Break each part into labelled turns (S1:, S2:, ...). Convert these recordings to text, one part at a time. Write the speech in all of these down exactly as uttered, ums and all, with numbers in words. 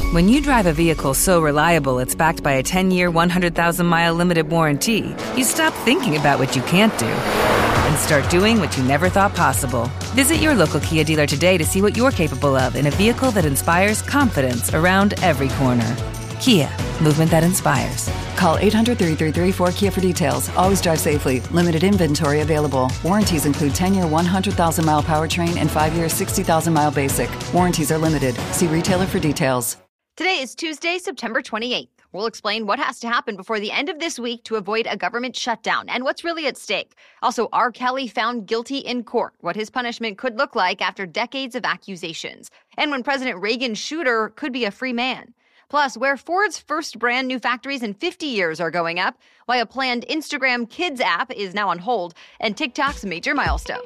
S1: When you drive a vehicle so reliable it's backed by a ten-year, one hundred thousand mile limited warranty, you stop thinking about what you can't do and start doing what you never thought possible. Visit your local Kia dealer today to see what you're capable of in a vehicle that inspires confidence around every corner. Kia, movement that inspires.
S2: Call eight hundred, three three three, four K I A for details. Always drive safely. Limited inventory available. Warranties include ten-year, one hundred thousand mile powertrain and five-year, sixty thousand mile basic. Warranties are limited. See retailer for details.
S3: Today is Tuesday, September twenty-eighth. We'll explain what has to happen before the end of this week to avoid a government shutdown and what's really at stake. Also, R. Kelly found guilty in court, what his punishment could look like after decades of accusations, and when President Reagan's shooter could be a free man. Plus, where Ford's first brand new factories in fifty years are going up, why a planned Instagram Kids app is now on hold, and TikTok's major milestone.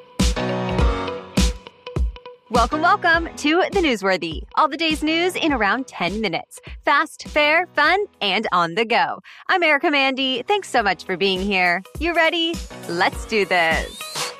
S3: Welcome, welcome to The Newsworthy. All the day's news in around ten minutes. Fast, fair, fun, and on the go. I'm Erica Mandy. Thanks so much for being here. You ready? Let's do this.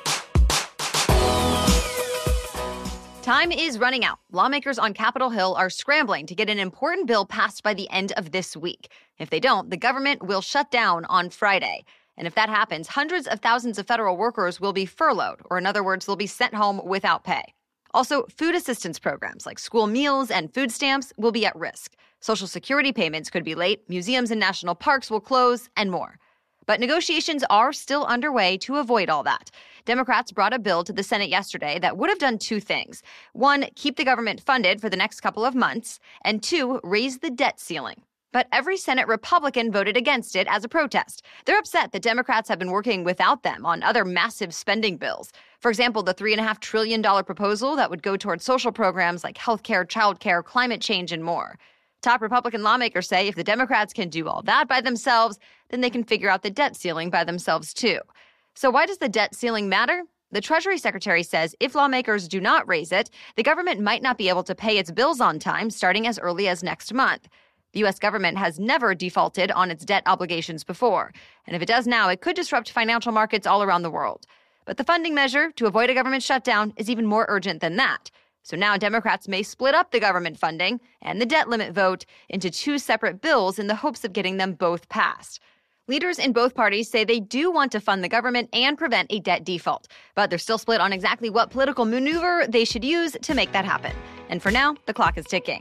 S3: Time is running out. Lawmakers on Capitol Hill are scrambling to get an important bill passed by the end of this week. If they don't, the government will shut down on Friday. And if that happens, hundreds of thousands of federal workers will be furloughed, or in other words, they'll be sent home without pay. Also, food assistance programs like school meals and food stamps will be at risk. Social Security payments could be late, museums and national parks will close, and more. But negotiations are still underway to avoid all that. Democrats brought a bill to the Senate yesterday that would have done two things. One, keep the government funded for the next couple of months, and two, raise the debt ceiling. But every Senate Republican voted against it as a protest. They're upset that Democrats have been working without them on other massive spending bills. For example, the three point five trillion dollars proposal that would go towards social programs like healthcare, childcare, climate change, and more. Top Republican lawmakers say if the Democrats can do all that by themselves, then they can figure out the debt ceiling by themselves too. So why does the debt ceiling matter? The Treasury Secretary says if lawmakers do not raise it, the government might not be able to pay its bills on time starting as early as next month. The U S government has never defaulted on its debt obligations before, and if it does now, it could disrupt financial markets all around the world. But the funding measure to avoid a government shutdown is even more urgent than that. So now Democrats may split up the government funding and the debt limit vote into two separate bills in the hopes of getting them both passed. Leaders in both parties say they do want to fund the government and prevent a debt default, but they're still split on exactly what political maneuver they should use to make that happen. And for now, the clock is ticking.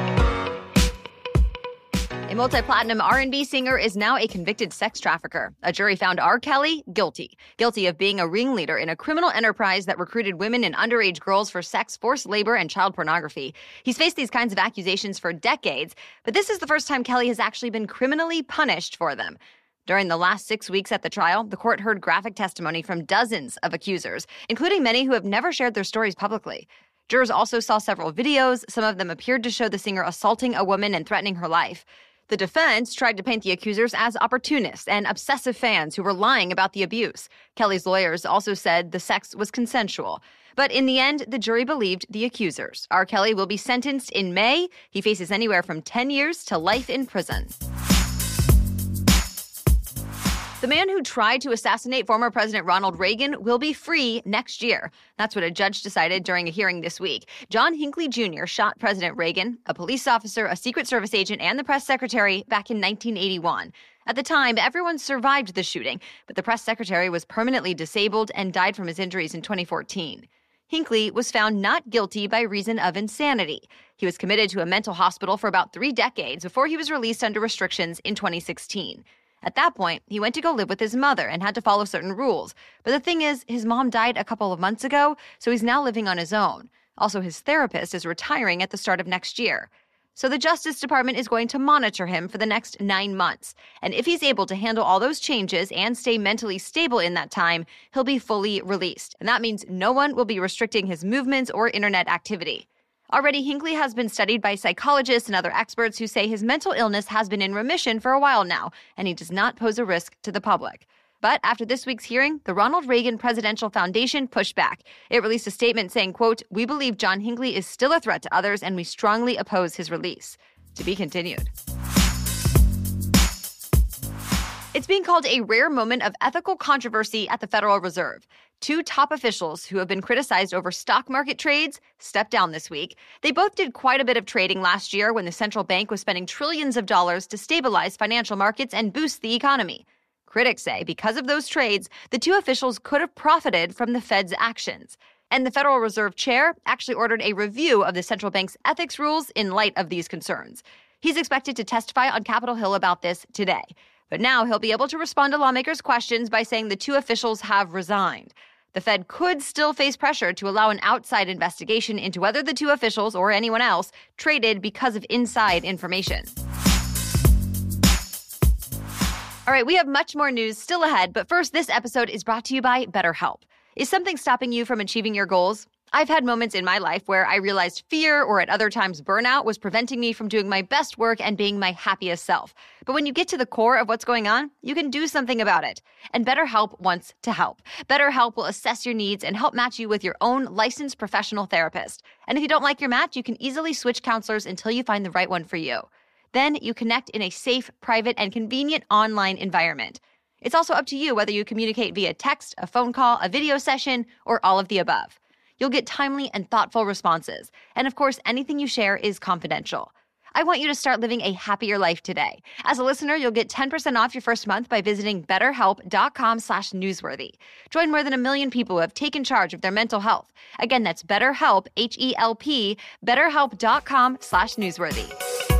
S3: A multi-platinum R and B singer is now a convicted sex trafficker. A jury found R. Kelly guilty. Guilty of being a ringleader in a criminal enterprise that recruited women and underage girls for sex, forced labor, and child pornography. He's faced these kinds of accusations for decades, but this is the first time Kelly has actually been criminally punished for them. During the last six weeks at the trial, the court heard graphic testimony from dozens of accusers, including many who have never shared their stories publicly. Jurors also saw several videos. Some of them appeared to show the singer assaulting a woman and threatening her life. The defense tried to paint the accusers as opportunists and obsessive fans who were lying about the abuse. Kelly's lawyers also said the sex was consensual. But in the end, the jury believed the accusers. R. Kelly will be sentenced in May. He faces anywhere from ten years to life in prison. The man who tried to assassinate former President Ronald Reagan will be free next year. That's what a judge decided during a hearing this week. John Hinckley Junior shot President Reagan, a police officer, a Secret Service agent, and the press secretary back in nineteen eighty-one. At the time, everyone survived the shooting, but the press secretary was permanently disabled and died from his injuries in twenty fourteen. Hinckley was found not guilty by reason of insanity. He was committed to a mental hospital for about three decades before he was released under restrictions in twenty sixteen. At that point, he went to go live with his mother and had to follow certain rules. But the thing is, his mom died a couple of months ago, so he's now living on his own. Also, his therapist is retiring at the start of next year. So the Justice Department is going to monitor him for the next nine months. And if he's able to handle all those changes and stay mentally stable in that time, he'll be fully released. And that means no one will be restricting his movements or internet activity. Already, Hinckley has been studied by psychologists and other experts who say his mental illness has been in remission for a while now, and he does not pose a risk to the public. But after this week's hearing, the Ronald Reagan Presidential Foundation pushed back. It released a statement saying, quote, "We believe John Hinckley is still a threat to others, and we strongly oppose his release." To be continued. It's being called a rare moment of ethical controversy at the Federal Reserve. Two top officials who have been criticized over stock market trades stepped down this week. They both did quite a bit of trading last year when the central bank was spending trillions of dollars to stabilize financial markets and boost the economy. Critics say because of those trades, the two officials could have profited from the Fed's actions. And the Federal Reserve chair actually ordered a review of the central bank's ethics rules in light of these concerns. He's expected to testify on Capitol Hill about this today. But now he'll be able to respond to lawmakers' questions by saying the two officials have resigned. The Fed could still face pressure to allow an outside investigation into whether the two officials or anyone else traded because of inside information. All right, we have much more news still ahead, but first, this episode is brought to you by BetterHelp. Is something stopping you from achieving your goals? I've had moments in my life where I realized fear or at other times burnout was preventing me from doing my best work and being my happiest self. But when you get to the core of what's going on, you can do something about it. And BetterHelp wants to help. BetterHelp will assess your needs and help match you with your own licensed professional therapist. And if you don't like your match, you can easily switch counselors until you find the right one for you. Then you connect in a safe, private, and convenient online environment. It's also up to you whether you communicate via text, a phone call, a video session, or all of the above. You'll get timely and thoughtful responses. And of course, anything you share is confidential. I want you to start living a happier life today. As a listener, you'll get ten percent off your first month by visiting betterhelp.com slash newsworthy. Join more than a million people who have taken charge of their mental health. Again, that's BetterHelp, H E L P, betterhelp.com slash newsworthy.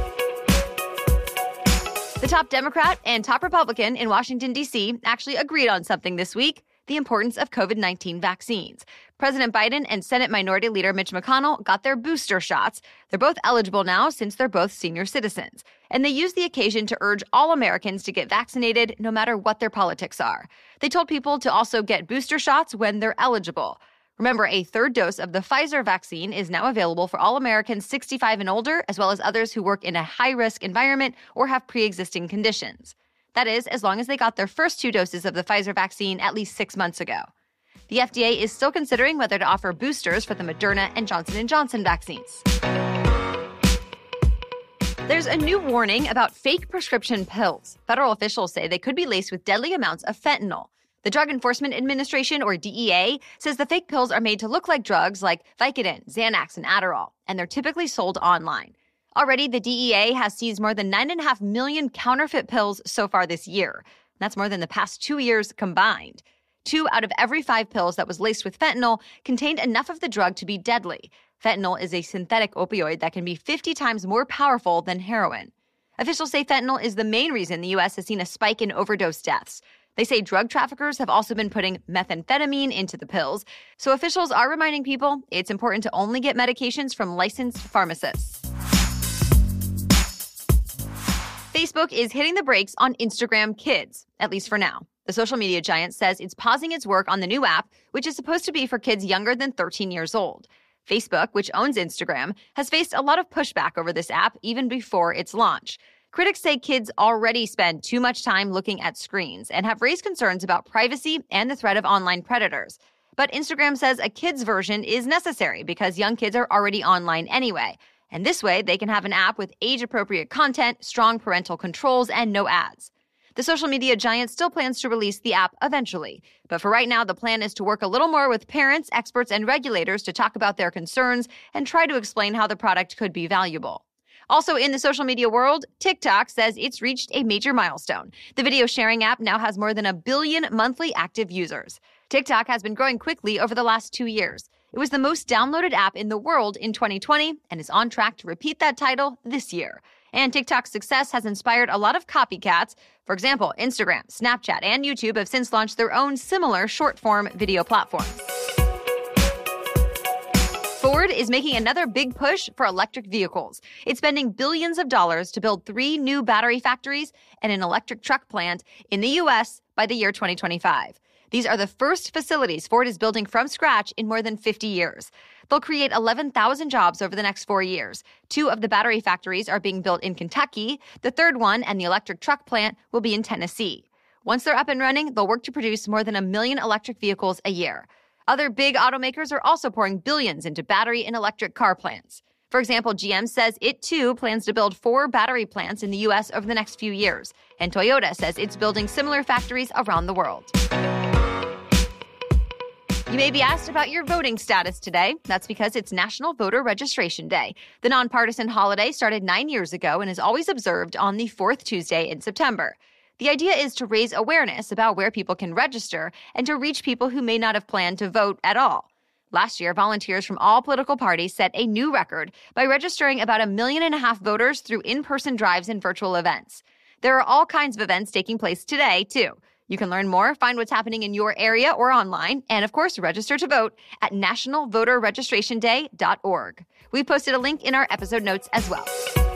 S3: The top Democrat and top Republican in Washington, D C actually agreed on something this week: the importance of COVID nineteen vaccines. President Biden and Senate Minority Leader Mitch McConnell got their booster shots. They're both eligible now since they're both senior citizens. And they used the occasion to urge all Americans to get vaccinated no matter what their politics are. They told people to also get booster shots when they're eligible. Remember, a third dose of the Pfizer vaccine is now available for all Americans sixty-five and older, as well as others who work in a high-risk environment or have pre-existing conditions. That is, as long as they got their first two doses of the Pfizer vaccine at least six months ago. The F D A is still considering whether to offer boosters for the Moderna and Johnson and Johnson vaccines. There's a new warning about fake prescription pills. Federal officials say they could be laced with deadly amounts of fentanyl. The Drug Enforcement Administration, or D E A, says the fake pills are made to look like drugs like Vicodin, Xanax, and Adderall, and they're typically sold online. Already, the D E A has seized more than nine point five million counterfeit pills so far this year. That's more than the past two years combined. Two out of every five pills that was laced with fentanyl contained enough of the drug to be deadly. Fentanyl is a synthetic opioid that can be fifty times more powerful than heroin. Officials say fentanyl is the main reason the U S has seen a spike in overdose deaths. They say drug traffickers have also been putting methamphetamine into the pills. So officials are reminding people it's important to only get medications from licensed pharmacists. Facebook is hitting the brakes on Instagram Kids, at least for now. The social media giant says it's pausing its work on the new app, which is supposed to be for kids younger than thirteen years old. Facebook, which owns Instagram, has faced a lot of pushback over this app even before its launch. Critics say kids already spend too much time looking at screens and have raised concerns about privacy and the threat of online predators. But Instagram says a kids version is necessary because young kids are already online anyway. And this way, they can have an app with age-appropriate content, strong parental controls, and no ads. The social media giant still plans to release the app eventually. But for right now, the plan is to work a little more with parents, experts, and regulators to talk about their concerns and try to explain how the product could be valuable. Also in the social media world, TikTok says it's reached a major milestone. The video sharing app now has more than a billion monthly active users. TikTok has been growing quickly over the last two years. It was the most downloaded app in the world in twenty twenty and is on track to repeat that title this year. And TikTok's success has inspired a lot of copycats. For example, Instagram, Snapchat, and YouTube have since launched their own similar short-form video platforms. Ford is making another big push for electric vehicles. It's spending billions of dollars to build three new battery factories and an electric truck plant in the U S by the year twenty twenty-five. These are the first facilities Ford is building from scratch in more than fifty years. They'll create eleven thousand jobs over the next four years. Two of the battery factories are being built in Kentucky. The third one and the electric truck plant will be in Tennessee. Once they're up and running, they'll work to produce more than a million electric vehicles a year. Other big automakers are also pouring billions into battery and electric car plants. For example, G M says it too plans to build four battery plants in the U S over the next few years, and Toyota says it's building similar factories around the world. You may be asked about your voting status today. That's because it's National Voter Registration Day. The nonpartisan holiday started nine years ago and is always observed on the fourth Tuesday in September. The idea is to raise awareness about where people can register and to reach people who may not have planned to vote at all. Last year, volunteers from all political parties set a new record by registering about a million and a half voters through in-person drives and virtual events. There are all kinds of events taking place today, too. You can learn more, find what's happening in your area or online, and of course, register to vote at national voter registration day dot org. We've posted a link in our episode notes as well.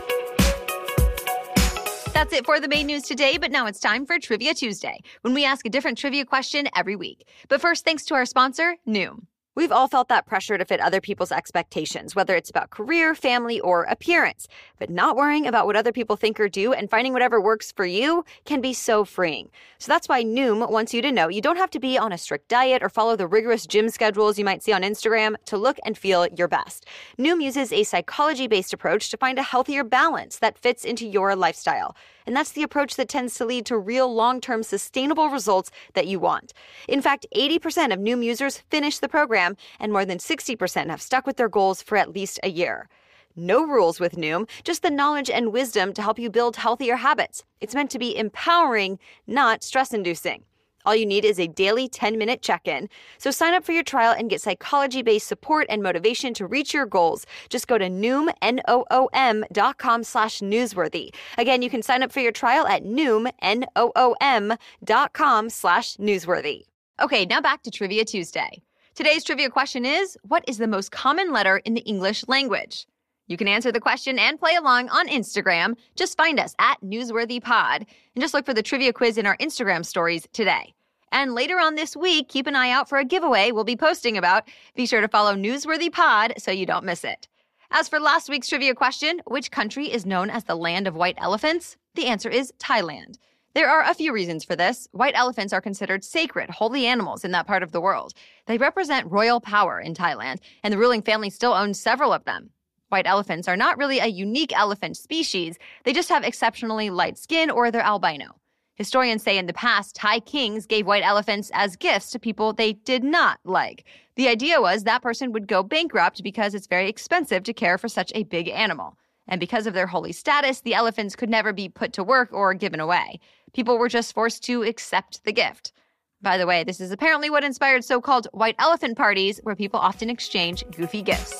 S3: That's it for the main news today, but now it's time for Trivia Tuesday, when we ask a different trivia question every week. But first, thanks to our sponsor, Noom. We've all felt that pressure to fit other people's expectations, whether it's about career, family, or appearance. But not worrying about what other people think or do and finding whatever works for you can be so freeing. So that's why Noom wants you to know you don't have to be on a strict diet or follow the rigorous gym schedules you might see on Instagram to look and feel your best. Noom uses a psychology-based approach to find a healthier balance that fits into your lifestyle. And that's the approach that tends to lead to real long-term sustainable results that you want. In fact, eighty percent of Noom users finish the program, and more than sixty percent have stuck with their goals for at least a year. No rules with Noom, just the knowledge and wisdom to help you build healthier habits. It's meant to be empowering, not stress-inducing. All you need is a daily ten-minute check-in. So sign up for your trial and get psychology-based support and motivation to reach your goals. Just go to Noom, N O O M dot com slash newsworthy. Again, you can sign up for your trial at Noom, N O O M dot com slash newsworthy. Okay, now back to Trivia Tuesday. Today's trivia question is, what is the most common letter in the English language? You can answer the question and play along on Instagram. Just find us at NewsworthyPod and just look for the trivia quiz in our Instagram stories today. And later on this week, keep an eye out for a giveaway we'll be posting about. Be sure to follow NewsworthyPod so you don't miss it. As for last week's trivia question, which country is known as the land of white elephants? The answer is Thailand. There are a few reasons for this. White elephants are considered sacred, holy animals in that part of the world. They represent royal power in Thailand, and the ruling family still owns several of them. White elephants are not really a unique elephant species. They just have exceptionally light skin or they're albino. Historians say in the past, Thai kings gave white elephants as gifts to people they did not like. The idea was that person would go bankrupt because it's very expensive to care for such a big animal. And because of their holy status, the elephants could never be put to work or given away. People were just forced to accept the gift. By the way, this is apparently what inspired so-called white elephant parties, where people often exchange goofy gifts.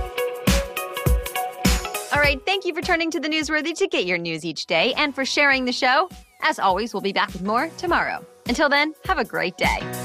S3: All right, thank you for turning to the Newsworthy to get your news each day and for sharing the show. As always, we'll be back with more tomorrow. Until then, have a great day.